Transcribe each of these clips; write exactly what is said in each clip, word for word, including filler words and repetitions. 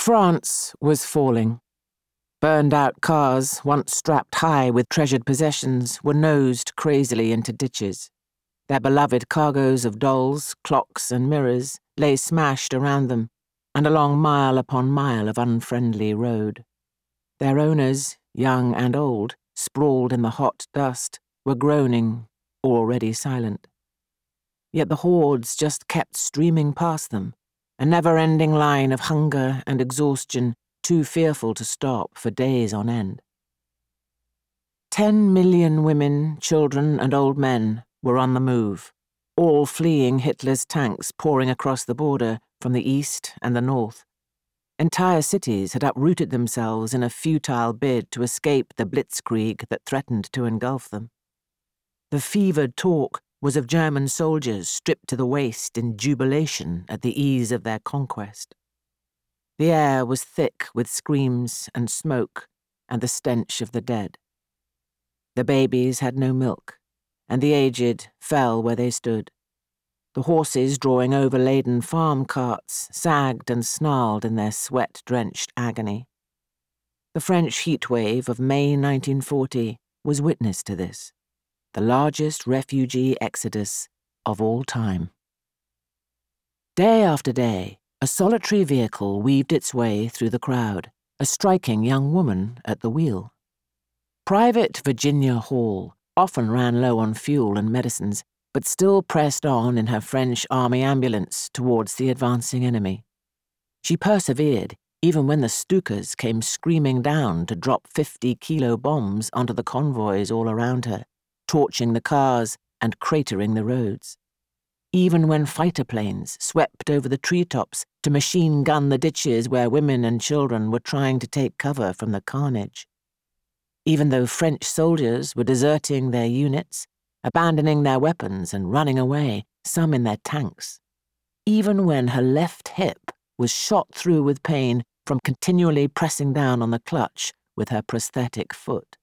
France was falling. Burned-out cars, once strapped high with treasured possessions, were nosed crazily into ditches. Their beloved cargoes of dolls, clocks, and mirrors lay smashed around them, and along mile upon mile of unfriendly road. Their owners, young and old, sprawled in the hot dust, were groaning, already silent. Yet the hordes just kept streaming past them, a never-ending line of hunger and exhaustion too fearful to stop for days on end. Ten million women, children, and old men were on the move, all fleeing Hitler's tanks pouring across the border from the east and the north. Entire cities had uprooted themselves in a futile bid to escape the blitzkrieg that threatened to engulf them. The fevered talk was of German soldiers stripped to the waist in jubilation at the ease of their conquest. The air was thick with screams and smoke and the stench of the dead. The babies had no milk, and the aged fell where they stood. The horses drawing overladen farm carts sagged and snarled in their sweat-drenched agony. The French heatwave of May nineteen forty was witness to this, the largest refugee exodus of all time. Day after day, a solitary vehicle weaved its way through the crowd, a striking young woman at the wheel. Private Virginia Hall often ran low on fuel and medicines, but still pressed on in her French army ambulance towards the advancing enemy. She persevered, even when the Stukas came screaming down to drop fifty-kilo bombs onto the convoys all around her, torching the cars and cratering the roads. Even when fighter planes swept over the treetops to machine-gun the ditches where women and children were trying to take cover from the carnage. Even though French soldiers were deserting their units, abandoning their weapons and running away, some in their tanks. Even when her left hip was shot through with pain from continually pressing down on the clutch with her prosthetic foot.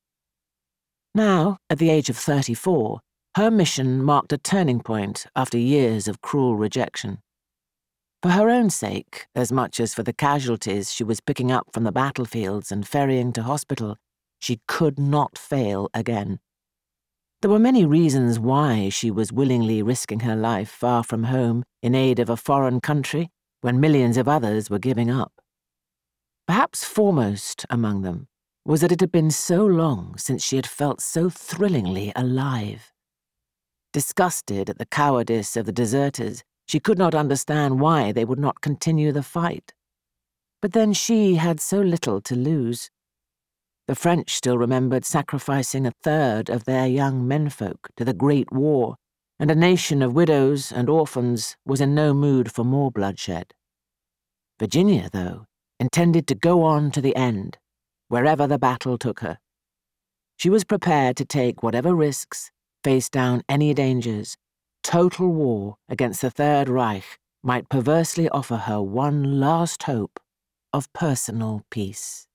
Now, at the age of thirty-four, her mission marked a turning point after years of cruel rejection. For her own sake, as much as for the casualties she was picking up from the battlefields and ferrying to hospital, she could not fail again. There were many reasons why she was willingly risking her life far from home in aid of a foreign country when millions of others were giving up. Perhaps foremost among them was that it had been so long since she had felt so thrillingly alive. Disgusted at the cowardice of the deserters, she could not understand why they would not continue the fight. But then she had so little to lose. The French still remembered sacrificing a third of their young menfolk to the Great War, and a nation of widows and orphans was in no mood for more bloodshed. Virginia, though, intended to go on to the end, wherever the battle took her. She was prepared to take whatever risks, face down any dangers. Total war against the Third Reich might perversely offer her one last hope of personal peace.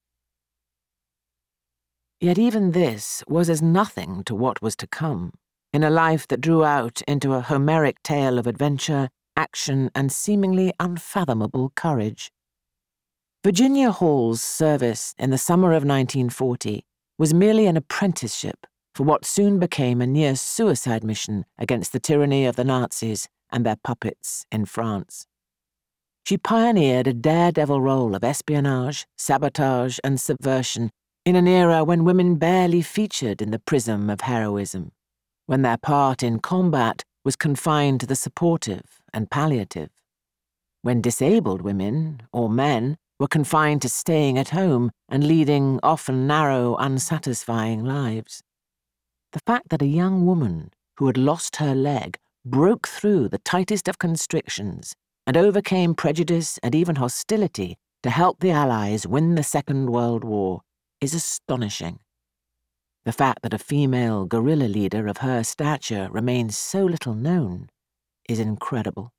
Yet even this was as nothing to what was to come, in a life that drew out into a Homeric tale of adventure, action, and seemingly unfathomable courage. Virginia Hall's service in the summer of nineteen forty was merely an apprenticeship for what soon became a near-suicide mission against the tyranny of the Nazis and their puppets in France. She pioneered a daredevil role of espionage, sabotage, and subversion in an era when women barely featured in the prism of heroism, when their part in combat was confined to the supportive and palliative, when disabled women, or men, were confined to staying at home and leading often narrow, unsatisfying lives. The fact that a young woman who had lost her leg broke through the tightest of constrictions and overcame prejudice and even hostility to help the Allies win the Second World War is astonishing. The fact that a female guerrilla leader of her stature remains so little known is incredible.